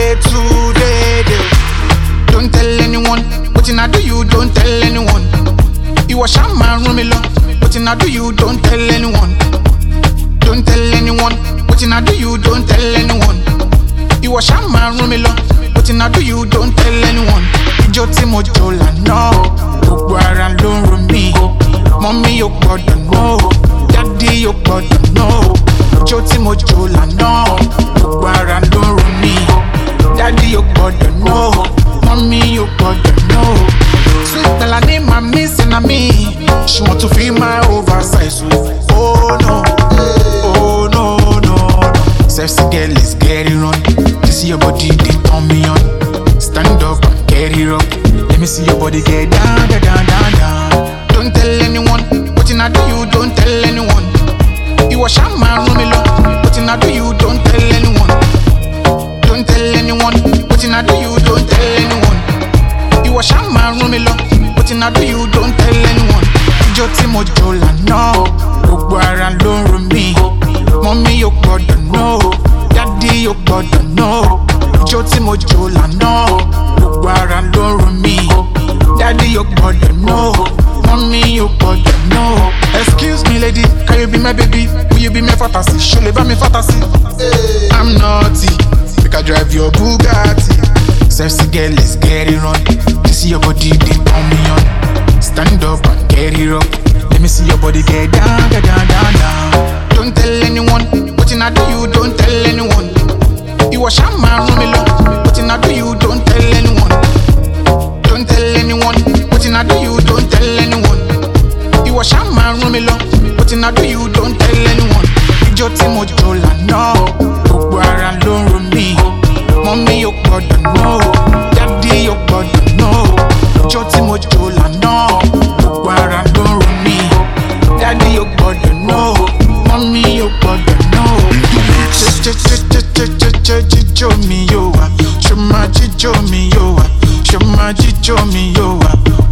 today. Don't tell anyone, what I do you don't tell anyone. You wash out my room alone, what I do you don't tell anyone. Don't tell anyone, what I do you don't tell anyone. You wash out my room alone, what I do you don't tell anyone. Ijo tí mo jó lánàá, gbogbo ara ló ń ro mí. Mommy you gbọ́dọ̀ know, daddy you gbọ́dọ̀ know. Ijo tí mo jó lánàá, gbogbo ara ló ń ro mí. Daddy you gbọ́dọ̀ know, mommy you gbọ́dọ̀ know. Sweet Melanie, my missing a me. She want to feel my oversize. Oh no, oh no, no, no. Sexy girl is getting on. This your body, they turn me on. Stand up and get it up. Let me see your body get down, down, down, down, down. Don't tell anyone, what I do you don't tell anyone. You wash out my room alone, what I do you don't tell anyone. Don't tell anyone, what I do you don't tell anyone. You wash out my room alone, what I do you don't tell anyone. Ijo tí mo jó lánàá, gbogbo ara ló ń ro mí. Mommy you gbọ́dọ̀ know, daddy you gbọ́dọ̀ know. Ijo tí mo jó lánàá, gbogbo ara ló ń ro mí. Daddy you gbọ́dọ̀ know, mommy you gbọ́dọ̀ know. Excuse me lady, can you be my baby? Will you be my fantasy? Ṣo lè bá mi fantasy? I'm naughty, make I drive your Bugatti. Sexy girl is getting on. This your body, they turn me on. Stand up and get it up. Let me see your body get down, down, down, down, down. Don't tell anyone, what I do you don't tell anyone. You wash out my room alone, what I do you don't tell anyone. Don't tell anyone, what I do you don't tell anyone. You wash out my room alone, what I do you don't tell anyone. Ijo tí mo jó lánàá, gbogbo ara ló ń ro mí. Mommy you gbọ́dọ̀ know, daddy you gbọ́dọ̀ know. Ijo tí mo jó lánàá, gbogbo ara ló ń ro mí. Daddy you gbọ́dọ̀ know, mommy you gbọ́dọ̀ know. Jíjó mi yóò wá, ṣó máa jíjó mi yóò wá, ṣó máa jíjó mi yóò wá.